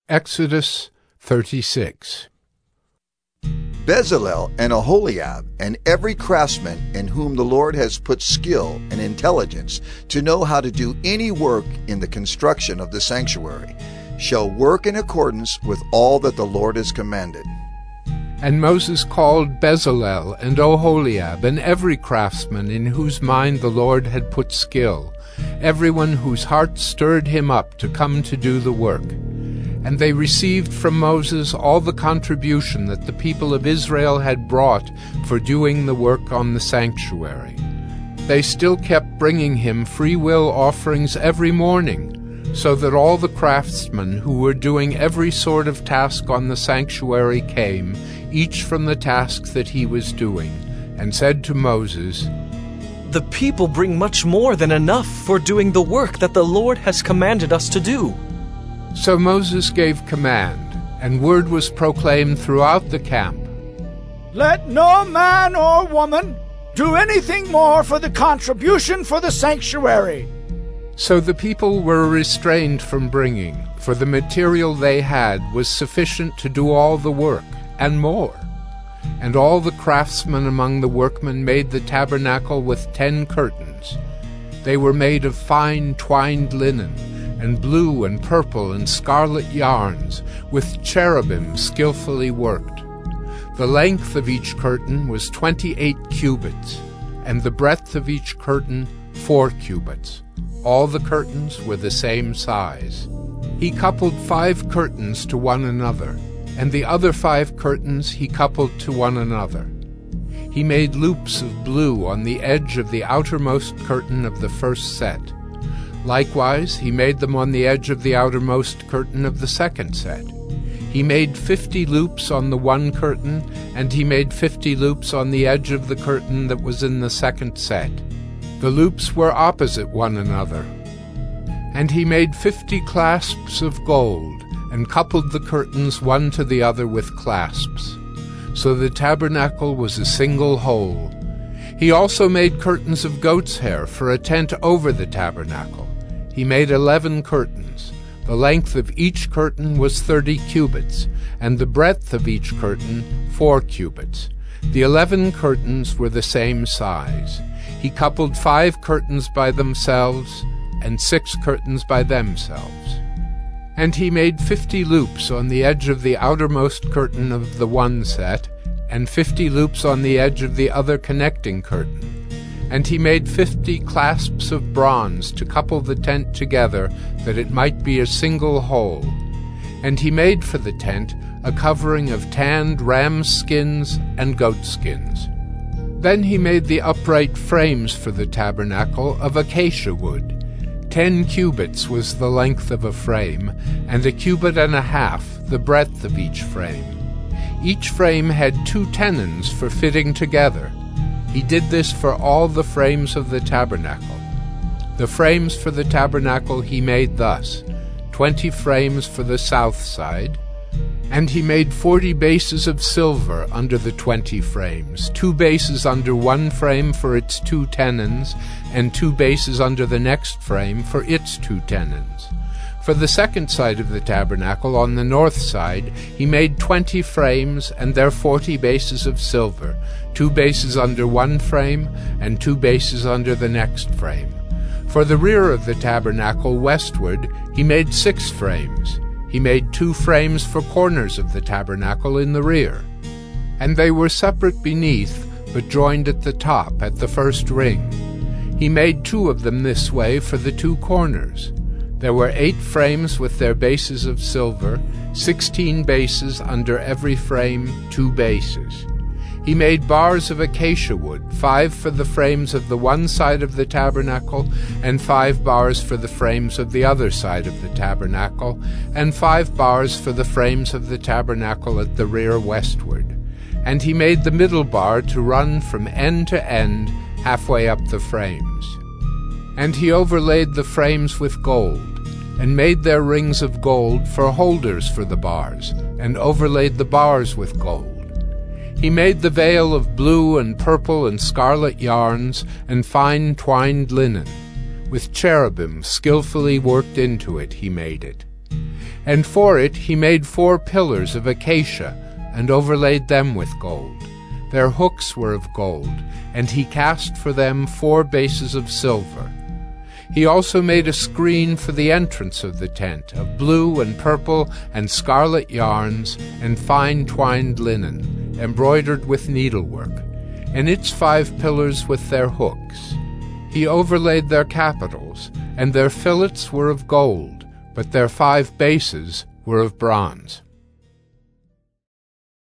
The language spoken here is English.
Exodus 36. Bezalel and Aholiab and every craftsman in whom the Lord has put skill and intelligence to know how to do any work in the construction of the sanctuary shall work in accordance with all that the Lord has commanded. And Moses called Bezalel and Aholiab and every craftsman in whose mind the Lord had put skill, everyone whose heart stirred him up to come to do the work. And they received from Moses all the contribution that the people of Israel had brought for doing the work on the sanctuary. They still kept bringing him free will offerings every morning, so that all the craftsmen who were doing every sort of task on the sanctuary came, each from the task that he was doing, and said to Moses, "The people bring much more than enough for doing the work that the Lord has commanded us to do." So Moses gave command, and word was proclaimed throughout the camp, "Let no man or woman do anything more for the contribution for the sanctuary." So the people were restrained from bringing, for the material they had was sufficient to do all the work, and more. And all the craftsmen among the workmen made the tabernacle with 10 curtains. They were made of fine twined linen, and blue and purple and scarlet yarns, with cherubim skillfully worked. The length of each curtain was 28 cubits, and the breadth of each curtain 4 cubits. All the curtains were the same size. He coupled 5 curtains to one another, and the other 5 curtains he coupled to one another. He made loops of blue on the edge of the outermost curtain of the first set. Likewise, he made them on the edge of the outermost curtain of the second set. He made 50 loops on the one curtain, and he made 50 loops on the edge of the curtain that was in the second set. The loops were opposite one another. And he made 50 clasps of gold, and coupled the curtains one to the other with clasps. So the tabernacle was a single whole. He also made curtains of goat's hair for a tent over the tabernacle. He made 11 curtains. The length of each curtain was 30 cubits, and the breadth of each curtain 4 cubits. The 11 curtains were the same size. He coupled 5 curtains by themselves, and 6 curtains by themselves. And he made 50 loops on the edge of the outermost curtain of the one set, and 50 loops on the edge of the other connecting curtain. And he made 50 clasps of bronze to couple the tent together, that it might be a single whole. And he made for the tent a covering of tanned ram skins and goat skins. Then he made the upright frames for the tabernacle of acacia wood. 10 cubits was the length of a frame, and 1.5 cubits the breadth of each frame. Each frame had 2 tenons for fitting together. He did this for all the frames of the tabernacle. The frames for the tabernacle he made thus: 20 frames for the south side, and he made 40 bases of silver under the 20 frames, 2 bases under one frame for its 2 tenons, and 2 bases under the next frame for its 2 tenons. For the second side of the tabernacle, on the north side, he made 20 frames and their 40 bases of silver, 2 bases under one frame and 2 bases under the next frame. For the rear of the tabernacle westward, he made 6 frames. He made 2 frames for corners of the tabernacle in the rear. And they were separate beneath, but joined at the top, at the first ring. He made 2 of them this way for the 2 corners. There were 8 frames with their bases of silver, 16 bases under every frame, 2 bases. He made bars of acacia wood, 5 for the frames of the one side of the tabernacle, and 5 bars for the frames of the other side of the tabernacle, and 5 bars for the frames of the tabernacle at the rear westward. And he made the middle bar to run from end to end, halfway up the frames. And he overlaid the frames with gold, and made their rings of gold for holders for the bars, and overlaid the bars with gold. He made the veil of blue and purple and scarlet yarns and fine twined linen. With cherubim skillfully worked into it he made it. And for it he made 4 pillars of acacia, and overlaid them with gold. Their hooks were of gold, and he cast for them 4 bases of silver. He also made a screen for the entrance of the tent, of blue and purple and scarlet yarns, and fine twined linen, embroidered with needlework, and its 5 pillars with their hooks. He overlaid their capitals, and their fillets were of gold, but their 5 bases were of bronze.